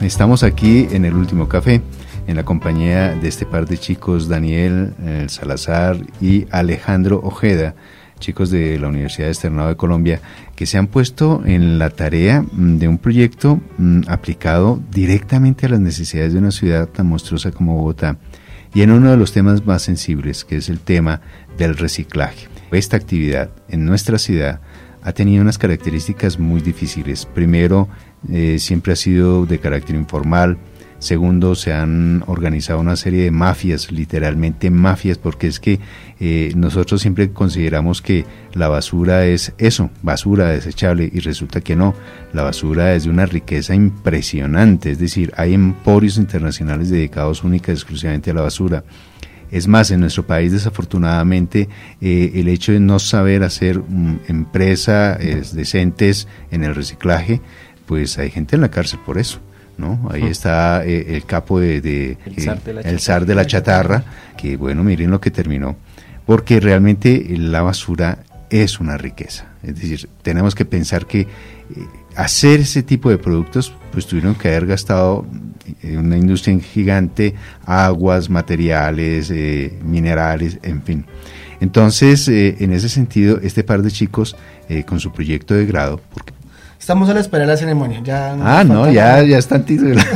Estamos aquí en el último café, en la compañía de este par de chicos, Daniel Salazar y Alejandro Ojeda, chicos de la Universidad Externado de Colombia, que se han puesto en la tarea de un proyecto aplicado directamente a las necesidades de una ciudad tan monstruosa como Bogotá, y en uno de los temas más sensibles, que es el tema del reciclaje. Esta actividad en nuestra ciudad ha tenido unas características muy difíciles. Primero, siempre ha sido de carácter informal. Segundo, se han organizado una serie de mafias, literalmente mafias, porque es que nosotros siempre consideramos que la basura es eso, basura desechable, y resulta que no. La basura es de una riqueza impresionante, es decir, hay emporios internacionales dedicados única y exclusivamente a la basura. Es más, en nuestro país, desafortunadamente, el hecho de no saber hacer empresas decentes en el reciclaje, pues hay gente en la cárcel por eso, ¿no? Ahí está el capo el zar de la chatarra, que bueno, miren lo que terminó, porque realmente la basura es una riqueza. Es decir, tenemos que pensar que hacer ese tipo de productos, pues tuvieron que haber gastado una industria gigante, aguas, materiales, minerales, en fin. Entonces, en ese sentido, este par de chicos, con su proyecto de grado, porque estamos a la espera de la ceremonia. Ya están titulados.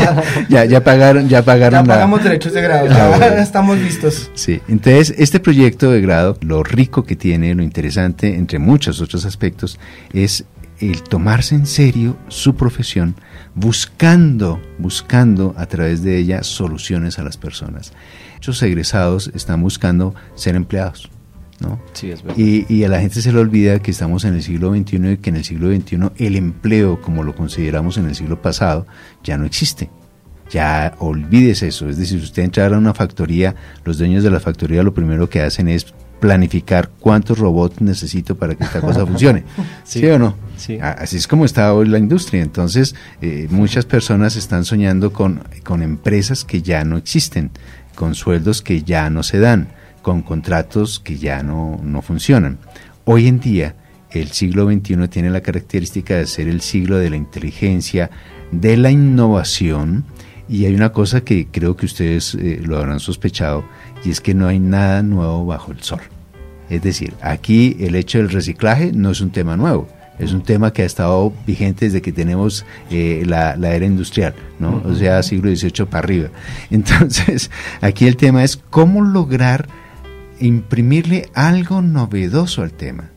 ya pagaron. Ya pagamos derechos de grado, ya estamos listos. Sí, entonces este proyecto de grado, lo rico que tiene, lo interesante, entre muchos otros aspectos, es el tomarse en serio su profesión, buscando a través de ella soluciones a las personas. Muchos egresados están buscando ser empleados, ¿no? Sí, es verdad. Y a la gente se le olvida que estamos en el siglo XXI y que en el siglo XXI el empleo, como lo consideramos en el siglo pasado, ya no existe. Ya olvides eso. Es decir, si usted entra a una factoría, los dueños de la factoría lo primero que hacen es planificar cuántos robots necesito para que esta cosa funcione. ¿Sí o no? Sí. Así es como está hoy la industria. Entonces, muchas personas están soñando con empresas que ya no existen, con sueldos que ya no se dan, con contratos que ya no funcionan. Hoy en día, el siglo XXI tiene la característica de ser el siglo de la inteligencia, de la innovación, y hay una cosa que creo que ustedes lo habrán sospechado, y es que no hay nada nuevo bajo el sol. Es decir, aquí el hecho del reciclaje no es un tema nuevo, es un tema que ha estado vigente desde que tenemos la era industrial, ¿no? O sea, siglo XVIII para arriba. Entonces, aquí el tema es cómo lograr imprimirle algo novedoso al tema.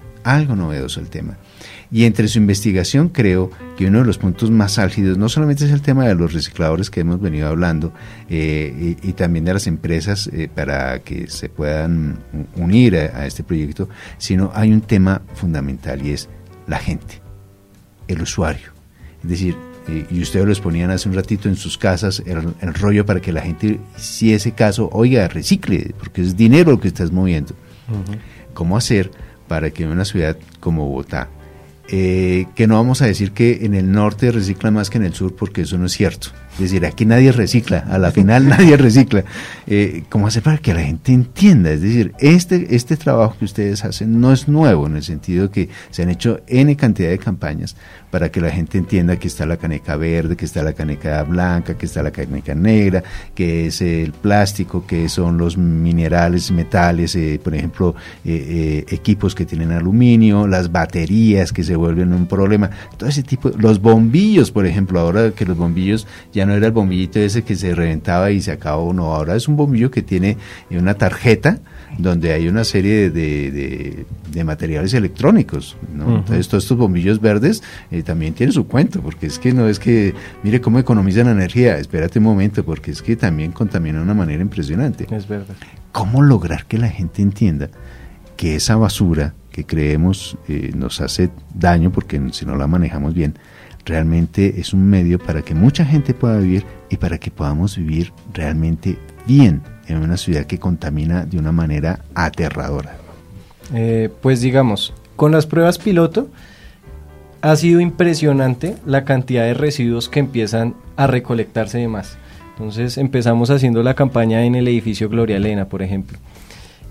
Y entre su investigación creo que uno de los puntos más álgidos no solamente es el tema de los recicladores que hemos venido hablando y también de las empresas para que se puedan unir a este proyecto, sino hay un tema fundamental y es la gente, el usuario. Es decir, y ustedes lo exponían hace un ratito en sus casas, el rollo para que la gente, si ese caso, oiga, recicle, porque es dinero lo que estás moviendo. ¿Cómo hacer para que en una ciudad como Bogotá, que no vamos a decir que en el norte reciclan más que en el sur, porque eso no es cierto? Es decir, aquí nadie recicla, a la final nadie recicla. ¿Cómo hacer para que la gente entienda? Es decir, este trabajo que ustedes hacen no es nuevo, en el sentido que se han hecho N cantidad de campañas para que la gente entienda que está la caneca verde, que está la caneca blanca, que está la caneca negra, que es el plástico, que son los minerales, metales, por ejemplo, equipos que tienen aluminio, las baterías que se vuelven un problema, todo ese tipo, los bombillos, por ejemplo, ahora que los bombillos ya no era el bombillito ese que se reventaba y se acabó, no, ahora es un bombillo que tiene una tarjeta donde hay una serie de materiales electrónicos, ¿no? Entonces todos estos bombillos verdes también tienen su cuento, porque es que no es que, mire cómo economizan energía, espérate un momento, porque es que también contaminan de una manera impresionante. Es verdad. ¿Cómo lograr que la gente entienda que esa basura que creemos nos hace daño porque si no la manejamos bien, realmente es un medio para que mucha gente pueda vivir y para que podamos vivir realmente bien en una ciudad que contamina de una manera aterradora? Pues digamos, con las pruebas piloto ha sido impresionante la cantidad de residuos que empiezan a recolectarse de más. Entonces empezamos haciendo la campaña en el edificio Gloria Elena, por ejemplo.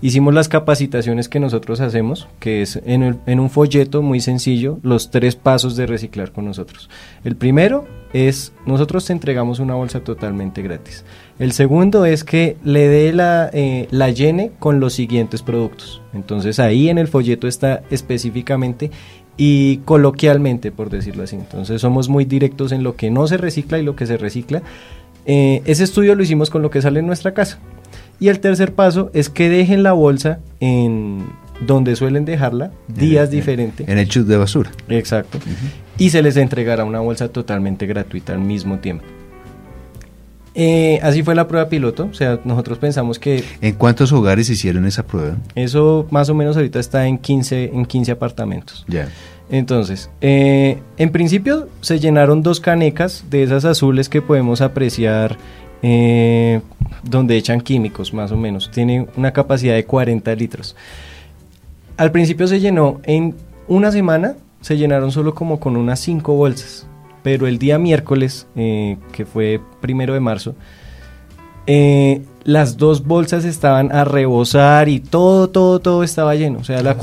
hicimos las capacitaciones que nosotros hacemos, que es en un folleto muy sencillo, los 3 pasos de reciclar con nosotros. El primero es, nosotros te entregamos una bolsa totalmente gratis. El segundo es que le dé la llene con los siguientes productos. Entonces ahí en el folleto está específicamente y coloquialmente, por decirlo así. Entonces somos muy directos en lo que no se recicla y lo que se recicla. Ese estudio lo hicimos con lo que sale en nuestra casa. Y el tercer paso es que dejen la bolsa en donde suelen dejarla, días diferentes. En el chute de basura. Exacto. Y se les entregará una bolsa totalmente gratuita al mismo tiempo. Así fue la prueba piloto, o sea, nosotros pensamos que... ¿En cuántos hogares hicieron esa prueba? Eso más o menos ahorita está en 15 apartamentos. Ya. Entonces, en principio se llenaron 2 canecas de esas azules que podemos apreciar donde echan químicos, más o menos. Tiene una capacidad de 40 litros. Al principio se llenó, en una semana se llenaron solo como con unas 5 bolsas. Pero el día miércoles, que fue 1 de marzo, las 2 bolsas estaban a rebosar y todo estaba lleno. O sea,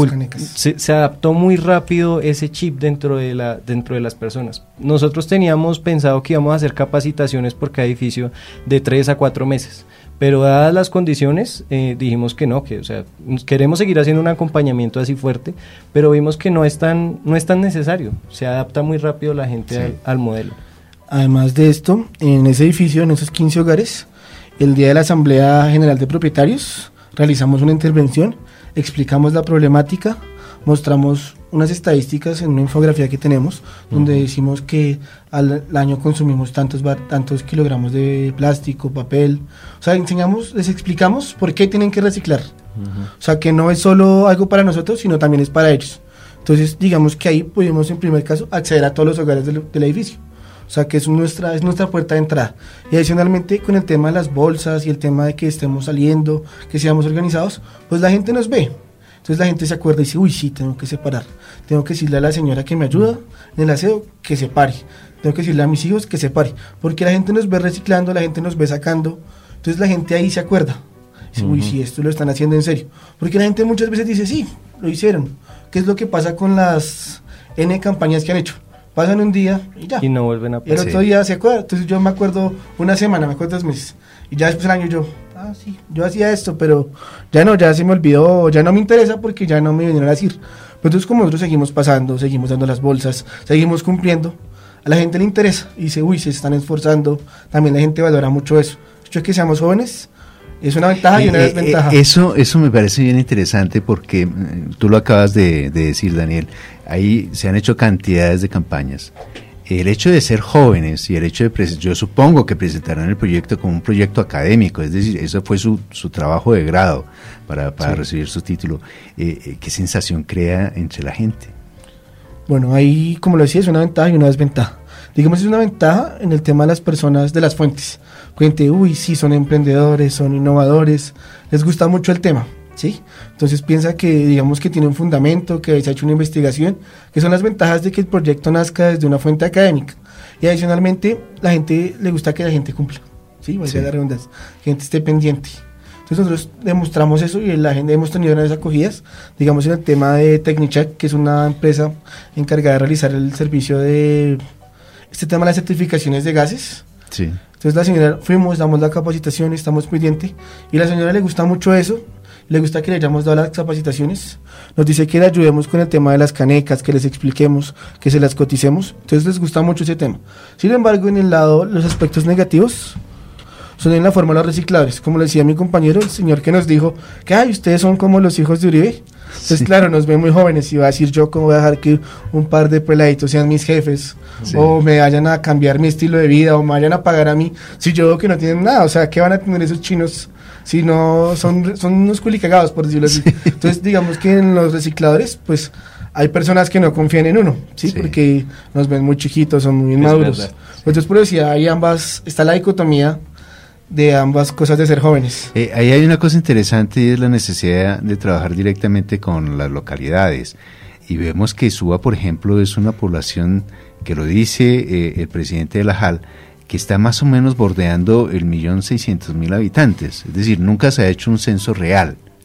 se adaptó muy rápido ese chip dentro de las personas. Nosotros teníamos pensado que íbamos a hacer capacitaciones por cada edificio de 3 a 4 meses. Pero dadas las condiciones, dijimos que no, que o sea, queremos seguir haciendo un acompañamiento así fuerte, pero vimos que no es tan necesario, se adapta muy rápido la gente al modelo. Además de esto, en ese edificio, en esos 15 hogares, el día de la Asamblea General de Propietarios, realizamos una intervención, explicamos la problemática, mostramos unas estadísticas en una infografía que tenemos, donde decimos que al año consumimos tantos kilogramos de plástico, papel, o sea, les explicamos por qué tienen que reciclar, o sea, que no es solo algo para nosotros, sino también es para ellos. Entonces, digamos que ahí pudimos, en primer caso, acceder a todos los hogares del edificio, o sea, que es nuestra puerta de entrada. Y adicionalmente, con el tema de las bolsas y el tema de que estemos saliendo, que seamos organizados, pues la gente nos ve. Entonces la gente se acuerda y dice, uy, sí, tengo que separar. Tengo que decirle a la señora que me ayuda en el aseo que separe. Tengo que decirle a mis hijos que separe. Porque la gente nos ve reciclando, la gente nos ve sacando. Entonces la gente ahí se acuerda. Dice, uy, sí, esto lo están haciendo en serio. Porque la gente muchas veces dice, sí, lo hicieron. ¿Qué es lo que pasa con las N campañas que han hecho? Pasan un día y ya. Y no vuelven a pasar. Y el otro día se acuerda. Entonces yo me acuerdo una semana, me acuerdo 2 meses. Y ya después del año yo, sí, yo hacía esto, pero ya se me olvidó, ya no me interesa porque ya no me vinieron a decir. Pero entonces como nosotros seguimos pasando, seguimos dando las bolsas, seguimos cumpliendo, a la gente le interesa y dice, uy, se están esforzando, también la gente valora mucho eso. Yo que seamos jóvenes, es una ventaja y una desventaja. Eso me parece bien interesante porque tú lo acabas de decir, Daniel, ahí se han hecho cantidades de campañas. El hecho de ser jóvenes y el hecho de, yo supongo que presentaron el proyecto como un proyecto académico, es decir, eso fue su trabajo de grado para recibir su título. ¿Qué sensación crea entre la gente? Bueno, ahí, como lo decía, es una ventaja y una desventaja. Digamos, es una ventaja en el tema de las personas, de las fuentes. Gente, uy, sí, son emprendedores, son innovadores, les gusta mucho el tema, ¿sí? Entonces piensa que, digamos, que tiene un fundamento, que se ha hecho una investigación, que son las ventajas de que el proyecto nazca desde una fuente académica. Y adicionalmente, la gente le gusta que la gente cumpla, ¿sí? Valga la redundancia, que la gente esté pendiente. Entonces nosotros demostramos eso y la gente hemos tenido unas acogidas, digamos, en el tema de Technicheck, que es una empresa encargada de realizar el servicio de este tema de las certificaciones de gases. Sí. Entonces la señora, fuimos, damos la capacitación, estamos pendientes, y a la señora le gusta mucho eso, le gusta que le hayamos dado las capacitaciones, nos dice que le ayudemos con el tema de las canecas, que les expliquemos, que se las coticemos, entonces les gusta mucho ese tema. Sin embargo, en el lado, los aspectos negativos son en la forma de los recicladores, como le decía mi compañero, el señor que nos dijo que ustedes son como los hijos de Uribe. Entonces, claro, nos ven muy jóvenes y va a decir yo cómo voy a dejar que un par de peladitos sean mis jefes, o me vayan a cambiar mi estilo de vida, o me vayan a pagar a mí, si yo veo que no tienen nada. O sea, ¿qué van a tener esos chinos si no son unos culicagados, por decirlo así? Entonces, digamos que en los recicladores, pues, hay personas que no confían en uno, ¿sí? Porque nos ven muy chiquitos, son muy inmaduros. Entonces, por eso hay ambas, está la dicotomía de ambas cosas de ser jóvenes. Ahí hay una cosa interesante y es la necesidad de trabajar directamente con las localidades. Y vemos que Suba, por ejemplo, es una población que lo dice el presidente de la JAL, que está más o menos bordeando el 1.600.000 habitantes. Es decir, nunca se ha hecho un censo real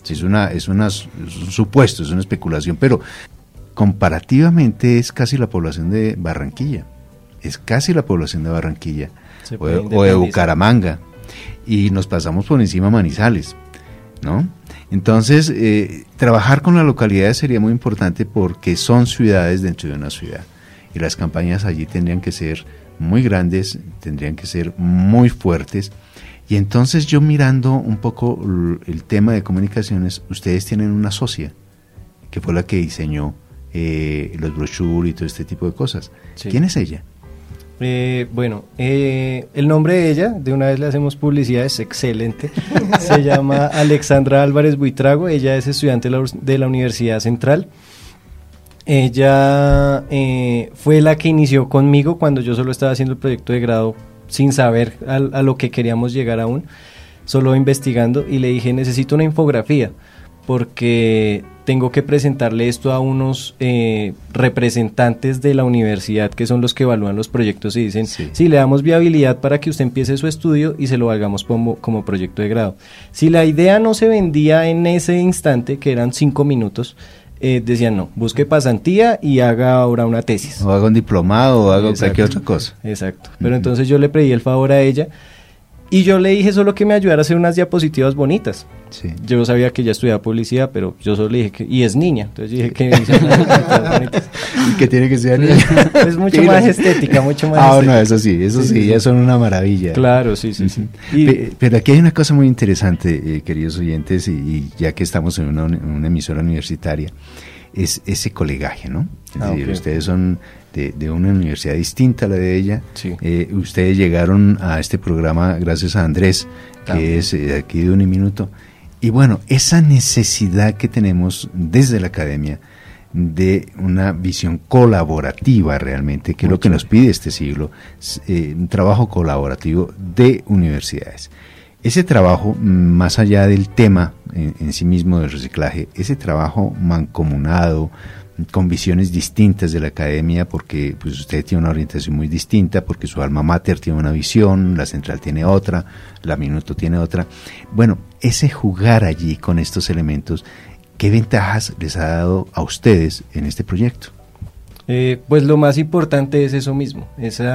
Es un supuesto, es una especulación, pero comparativamente es casi la población de Barranquilla, o de Bucaramanga, y nos pasamos por encima Manizales, ¿no? Entonces, trabajar con las localidades sería muy importante porque son ciudades dentro de una ciudad, y las campañas allí tendrían que ser muy grandes, tendrían que ser muy fuertes. Y entonces yo mirando un poco el tema de comunicaciones, ustedes tienen una socia que fue la que diseñó los brochures y todo este tipo de cosas. Sí. ¿Quién es ella? El nombre de ella, de una vez le hacemos publicidad, es excelente. Se llama Alexandra Álvarez Buitrago. Ella es estudiante de la Universidad Central. Ella fue la que inició conmigo cuando yo solo estaba haciendo el proyecto de grado sin saber a lo que queríamos llegar aún, solo investigando, y le dije, necesito una infografía porque tengo que presentarle esto a unos representantes de la universidad que son los que evalúan los proyectos y dicen, sí, le damos viabilidad para que usted empiece su estudio y se lo hagamos como proyecto de grado. Si la idea no se vendía en ese instante, que eran 5 minutos, decían no, busque pasantía y haga ahora una tesis. O haga un diplomado o haga cualquier otra cosa. Exacto. Pero entonces yo le pedí el favor a ella y yo le dije solo que me ayudara a hacer unas diapositivas bonitas. Sí. Yo sabía que ella estudiaba publicidad, pero yo solo le dije que, y es niña, entonces dije que me hiciera unas diapositivas bonitas. Y que tiene que ser niña. Es mucho más estética, mucho más estética. No, eso sí, ya son una maravilla. Claro, sí. Pero aquí hay una cosa muy interesante, queridos oyentes, y ya que estamos en una emisora universitaria, es ese colegaje, ¿no? Es decir, ustedes son de una universidad distinta a la de ella. Sí. Ustedes llegaron a este programa gracias a Andrés, que es aquí de Uniminuto. Y bueno, esa necesidad que tenemos desde la academia de una visión colaborativa realmente, que es lo que nos pide este siglo, un trabajo colaborativo de universidades. Ese trabajo, más allá del tema en sí mismo del reciclaje, ese trabajo mancomunado, con visiones distintas de la academia, porque pues usted tiene una orientación muy distinta, porque su alma mater tiene una visión, la central tiene otra, la Minuto tiene otra. Bueno, ese jugar allí con estos elementos, ¿qué ventajas les ha dado a ustedes en este proyecto? Pues lo más importante es eso mismo,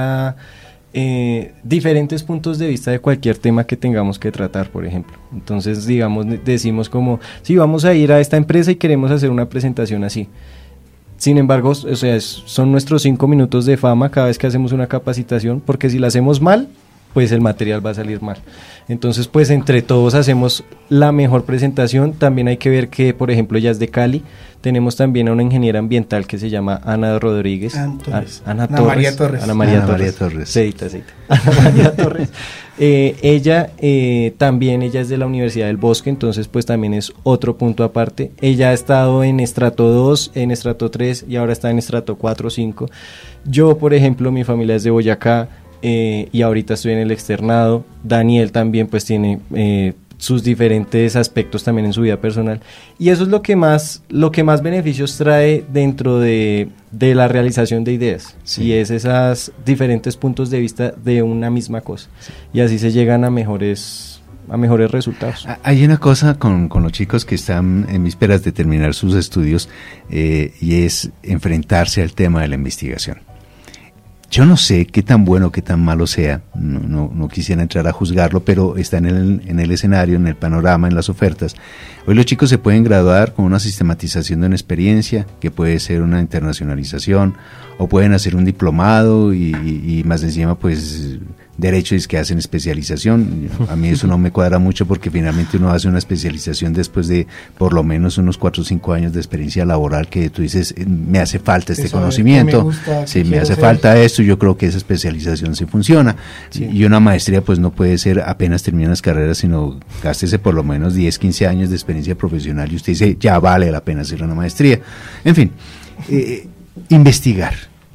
diferentes puntos de vista de cualquier tema que tengamos que tratar, por ejemplo. Entonces, digamos, decimos como, sí, vamos a ir a esta empresa y queremos hacer una presentación así. Sin embargo, o sea, son nuestros 5 minutos de fama cada vez que hacemos una capacitación, porque si la hacemos mal, pues el material va a salir mal. Entonces, pues entre todos hacemos la mejor presentación. También hay que ver que, por ejemplo, ella es de Cali. Tenemos también a una ingeniera ambiental que se llama Ana Rodríguez. Ana María Torres. Ana María Torres. Ana María Torres. Ella es de la Universidad del Bosque, entonces pues también es otro punto aparte. Ella ha estado en estrato 2, en estrato 3 y ahora está en estrato 4, 5. Yo, por ejemplo, mi familia es de Boyacá. Y ahorita estoy en el externado. Daniel también pues tiene sus diferentes aspectos también en su vida personal, y eso es lo que más beneficios trae dentro de la realización de ideas, sí. Y es esos diferentes puntos de vista de una misma cosa, sí. Y así se llegan a mejores resultados. Hay una cosa con los chicos que están en vísperas de terminar sus estudios, y es enfrentarse al tema de la investigación. Yo no sé qué tan bueno, qué tan malo sea, no quisiera entrar a juzgarlo, pero está en el escenario, en el panorama, en las ofertas. Hoy los chicos se pueden graduar con una sistematización de una experiencia, que puede ser una internacionalización, o pueden hacer un diplomado y más encima pues derecho es que hacen especialización. A mí eso no me cuadra mucho, porque finalmente uno hace una especialización después de por lo menos unos 4 o 5 años de experiencia laboral, que tú dices, me hace falta este conocimiento, me hace falta esto, yo creo que esa especialización sí funciona, sí. Y una maestría pues no puede ser apenas termina las carreras, sino gástese por lo menos 10, 15 años de experiencia profesional y usted dice, ya vale la pena hacer una maestría. En fin, investigar,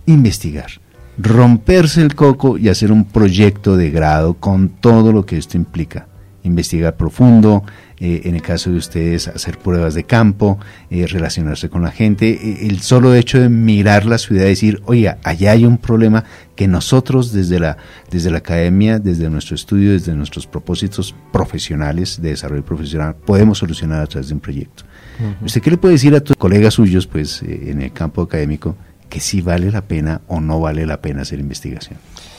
romperse el coco y hacer un proyecto de grado con todo lo que esto implica. Investigar profundo, en el caso de ustedes hacer pruebas de campo, relacionarse con la gente, el solo hecho de mirar la ciudad y decir, oiga, allá hay un problema que nosotros desde la academia, desde nuestro estudio, desde nuestros propósitos profesionales de desarrollo profesional, podemos solucionar a través de un proyecto. ¿Usted qué le puede decir a tus colegas suyos, pues, en el campo académico, que sí vale la pena o no vale la pena hacer investigación?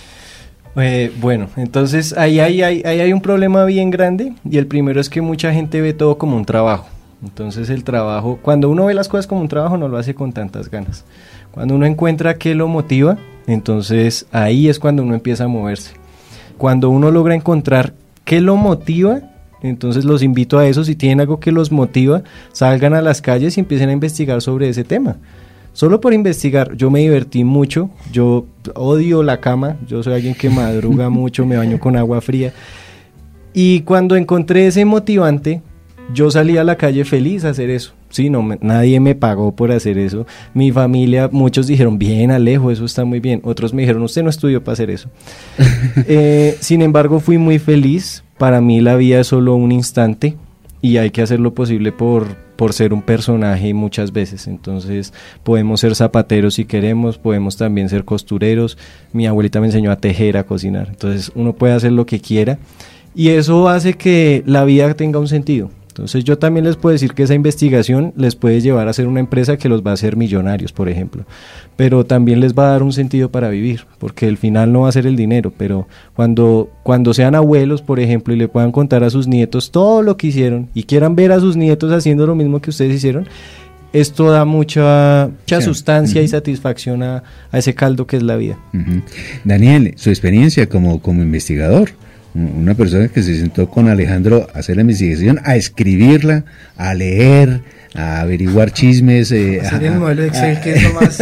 Bueno, entonces ahí hay un problema bien grande, y el primero es que mucha gente ve todo como un trabajo. Entonces el trabajo, cuando uno ve las cosas como un trabajo, no lo hace con tantas ganas. Cuando uno encuentra qué lo motiva, entonces ahí es cuando uno empieza a moverse. Cuando uno logra encontrar qué lo motiva, entonces los invito a eso, si tienen algo que los motiva, salgan a las calles y empiecen a investigar sobre ese tema. Solo por investigar, yo me divertí mucho, yo odio la cama, yo soy alguien que madruga mucho, me baño con agua fría, y cuando encontré ese motivante, yo salí a la calle feliz a hacer eso. Sí, nadie me pagó por hacer eso. Mi familia, muchos dijeron, bien Alejo, eso está muy bien. Otros me dijeron, usted no estudió para hacer eso. Sin embargo, fui muy feliz. Para mí la vida es solo un instante y hay que hacer lo posible por ser un personaje muchas veces. Entonces podemos ser zapateros si queremos, podemos también ser costureros. Mi abuelita me enseñó a tejer, a cocinar. Entonces uno puede hacer lo que quiera y eso hace que la vida tenga un sentido. Entonces yo también les puedo decir que esa investigación les puede llevar a ser una empresa que los va a hacer millonarios, por ejemplo, pero también les va a dar un sentido para vivir, porque el final no va a ser el dinero, pero cuando sean abuelos, por ejemplo, y le puedan contar a sus nietos todo lo que hicieron y quieran ver a sus nietos haciendo lo mismo que ustedes hicieron, esto da mucha sustancia y satisfacción a ese caldo que es la vida. Daniel, su experiencia como investigador. Una persona que se sentó con Alejandro a hacer la investigación, a escribirla, a leer, a averiguar chismes, hacer el modelo de Excel, que es lo más...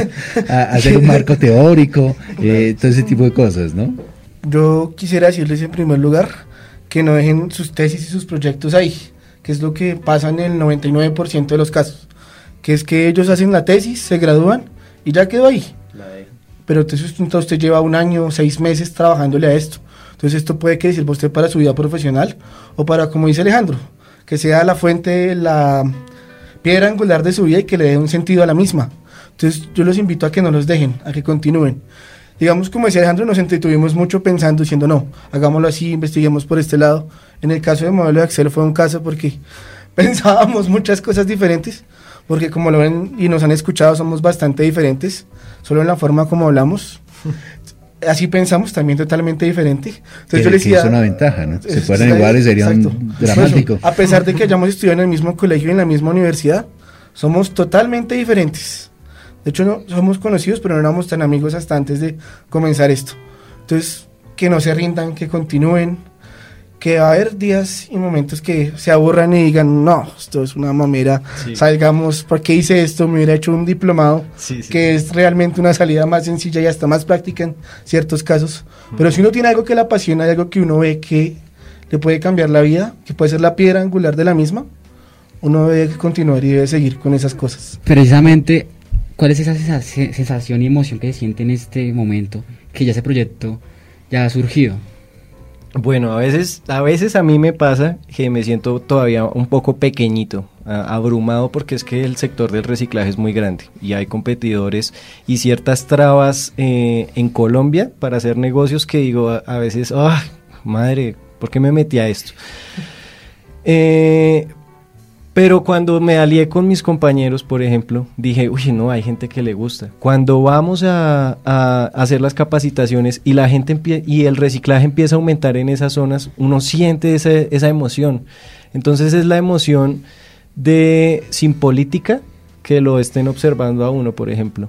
a hacer un marco teórico, todo ese tipo de cosas, ¿no? Yo quisiera decirles en primer lugar que no dejen sus tesis y sus proyectos ahí, que es lo que pasa en el 99% de los casos, que es que ellos hacen la tesis, se gradúan y ya quedó ahí. Pero entonces usted lleva 1 año, 6 meses trabajándole a esto. Entonces esto puede que sirva usted para su vida profesional o para, como dice Alejandro, que sea la fuente, la piedra angular de su vida y que le dé un sentido a la misma. Entonces yo los invito a que no los dejen, a que continúen. Digamos, como decía Alejandro, nos entretuvimos mucho pensando, diciendo no, hagámoslo así, investiguemos por este lado. En el caso del modelo de Excel fue un caso porque pensábamos muchas cosas diferentes, porque como lo ven y nos han escuchado somos bastante diferentes, solo en la forma como hablamos. Así pensamos también totalmente diferente. Entonces yo les decía, es una ventaja, ¿no? Si fueran iguales sería dramático. A pesar de que hayamos estudiado en el mismo colegio y en la misma universidad, somos totalmente diferentes. De hecho, no somos conocidos, pero no éramos tan amigos hasta antes de comenzar esto. Entonces, que no se rindan, que continúen, que va a haber días y momentos que se aburran y digan, no, esto es una mamera, salgamos, ¿por qué hice esto? Me hubiera hecho un diplomado, que es realmente una salida más sencilla y hasta más práctica en ciertos casos. Pero si uno tiene algo que le apasiona, algo que uno ve que le puede cambiar la vida, que puede ser la piedra angular de la misma, uno debe continuar y debe seguir con esas cosas. Precisamente, ¿cuál es esa sensación y emoción que se siente en este momento, que ya ese proyecto ya ha surgido? Bueno, a veces a mí me pasa que me siento todavía un poco pequeñito, abrumado, porque es que el sector del reciclaje es muy grande y hay competidores y ciertas trabas en Colombia para hacer negocios que digo a veces, ¡ah, madre! ¿Por qué me metí a esto? Pero cuando me alié con mis compañeros, por ejemplo, dije, uy, no, hay gente que le gusta. Cuando vamos a hacer las capacitaciones y la gente y el reciclaje empieza a aumentar en esas zonas, uno siente esa emoción. Entonces es la emoción de sin política que lo estén observando a uno, por ejemplo.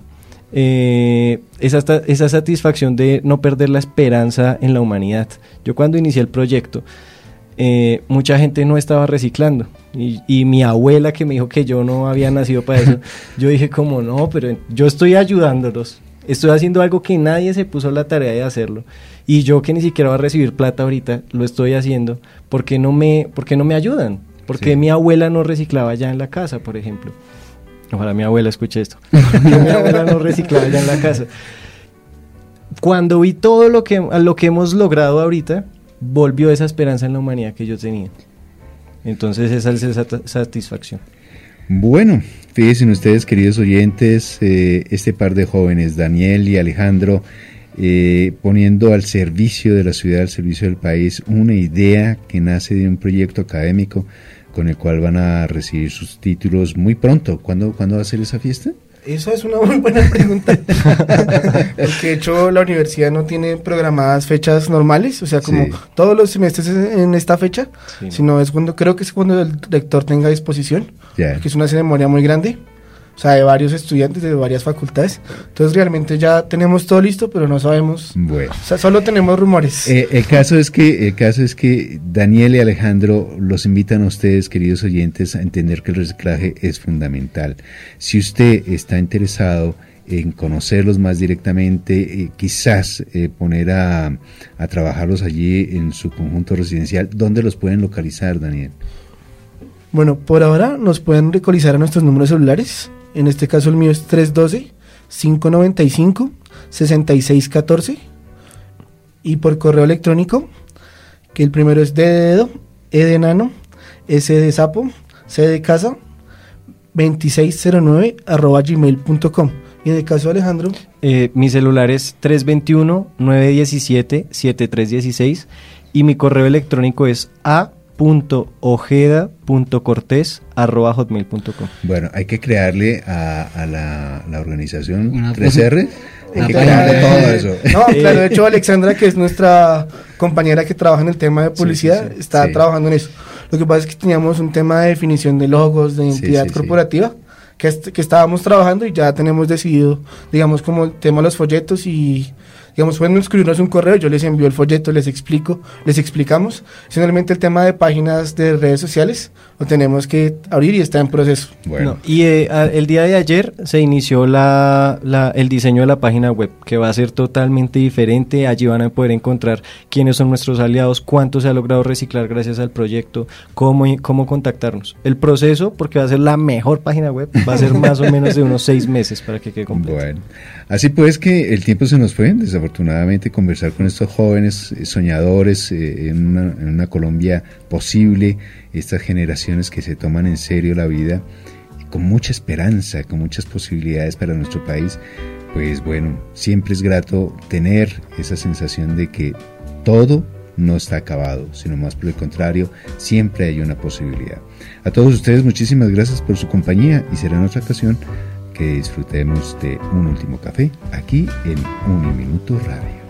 Esa satisfacción de no perder la esperanza en la humanidad. Yo cuando inicié el proyecto, mucha gente no estaba reciclando y mi abuela que me dijo que yo no había nacido para eso, yo dije como no, pero yo estoy ayudándolos, estoy haciendo algo que nadie se puso la tarea de hacerlo y yo que ni siquiera voy a recibir plata ahorita, lo estoy haciendo, ¿por qué no me ayudan? Porque mi abuela no reciclaba ya en la casa, por ejemplo. Ojalá mi abuela escuche esto. Mi abuela no reciclaba ya en la casa. Cuando vi todo lo que hemos logrado ahorita, volvió esa esperanza en la humanidad que yo tenía. Entonces esa es esa satisfacción. Bueno, fíjense ustedes, queridos oyentes, este par de jóvenes, Daniel y Alejandro, poniendo al servicio de la ciudad, al servicio del país, una idea que nace de un proyecto académico con el cual van a recibir sus títulos muy pronto. ¿Cuándo va a ser esa fiesta? Esa es una muy buena pregunta, porque de hecho la universidad no tiene programadas fechas normales, o sea, como todos los semestres en esta fecha, sino creo que es cuando el rector tenga disposición, porque es una ceremonia muy grande, o sea, de varios estudiantes de varias facultades. Entonces realmente ya tenemos todo listo, pero no sabemos. Bueno. O sea, solo tenemos rumores. El caso es que Daniel y Alejandro los invitan a ustedes, queridos oyentes, a entender que el reciclaje es fundamental. Si usted está interesado en conocerlos más directamente, quizás poner a trabajarlos allí en su conjunto residencial, ¿dónde los pueden localizar, Daniel? Bueno, por ahora nos pueden localizar a nuestros números celulares. En este caso el mío es 312-595-6614 y por correo electrónico, que el primero es D de dedo, E de enano, S de sapo, C de casa, 2609@gmail.com. Y en el caso de Alejandro, mi celular es 321-917-7316 y mi correo electrónico es a.ojeda.cortes@hotmail.com. Bueno, hay que crearle a la organización 3R, hay que crearle todo eso. No, claro, de hecho Alexandra, que es nuestra compañera que trabaja en el tema de publicidad, está trabajando en eso. Lo que pasa es que teníamos un tema de definición de logos, de identidad corporativa, que estábamos trabajando y ya tenemos decidido, digamos, como el tema de los folletos y... Digamos, pueden escribirnos un correo, yo les envío el folleto, les explicamos. Finalmente el tema de páginas de redes sociales lo tenemos que abrir y está en proceso. Bueno. Y el día de ayer se inició el diseño de la página web, que va a ser totalmente diferente. Allí van a poder encontrar quiénes son nuestros aliados, cuánto se ha logrado reciclar gracias al proyecto, cómo contactarnos. El proceso, porque va a ser la mejor página web, va a ser más o menos de unos 6 meses para que quede completo. Bueno, así pues que el tiempo se nos fue, desafortunadamente, conversar con estos jóvenes soñadores en una Colombia posible, estas generaciones que se toman en serio la vida con mucha esperanza, con muchas posibilidades para nuestro país. Pues bueno, siempre es grato tener esa sensación de que todo no está acabado, sino más por el contrario, siempre hay una posibilidad. A todos ustedes, muchísimas gracias por su compañía y será en otra ocasión que disfrutemos de un último café aquí en Uniminuto Radio.